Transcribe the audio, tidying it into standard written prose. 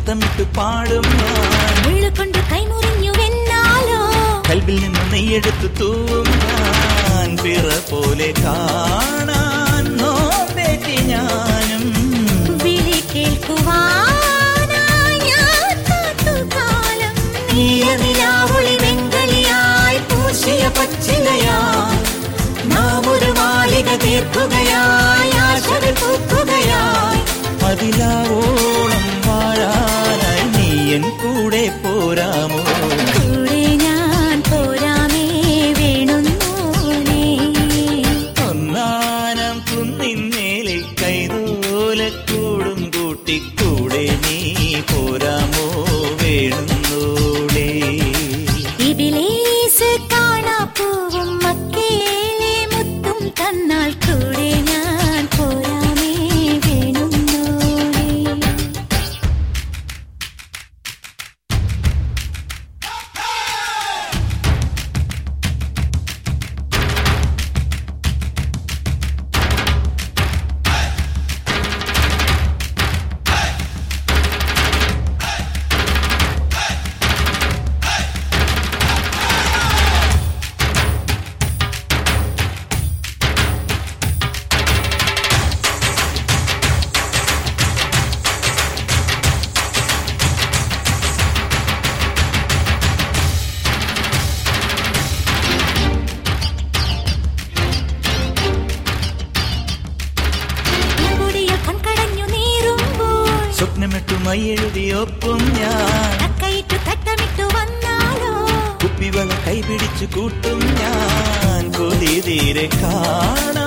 മുത്തമിട്ട് പാടും കൊണ്ട് കൈമുറിഞ്ഞുവെന്നാലോ കൽവിൽ നിന്ന് നെയ്യെടുത്ത് തൂവും ഞാൻ പിറ പോലെ കാണാൻ നോമ്പേറ്റി ഞാനും വിളി കേൾക്കുവാനായി ഞാൻ കാത്തുകാലം നീലനിലാവൊളി വെങ്കളിയായി പൂശിയ പച്ചിലയായി നാം ഒരു മാലിക തീർക്കുകയായി ആശകൾ പൂക്കുകയായി അതിലാവോളം വാഴാനായി നീ എൻ കൂടെ പോരാമോ കൂടെ ഞാൻ പോരാമേ വേണുന്നോനേ ഒന്നാനം കുന്നിന്മേലെ കൈതോലക്കൂടും കൂട്ടിക്കൂടെ നീ പോരാമോ വേണുന്നോളേ ഇബിലീസ് കാണാപ്പൂവും മക്കേലെ മുത്തും തന്നാൽ കൂടെ ഞാൻ പോരാമേ വേണുന്നോനേ സ്വപ്നമിട്ടു മൈയെഴുതിയൊപ്പം ഞാൻ തക്കയിട്ടു തട്ടമിട്ടു വന്നാലോ കുപ്പിവള കൈപിടിച്ചു കൂട്ടും ഞാൻ കൊതി തീരെ കാണാൻ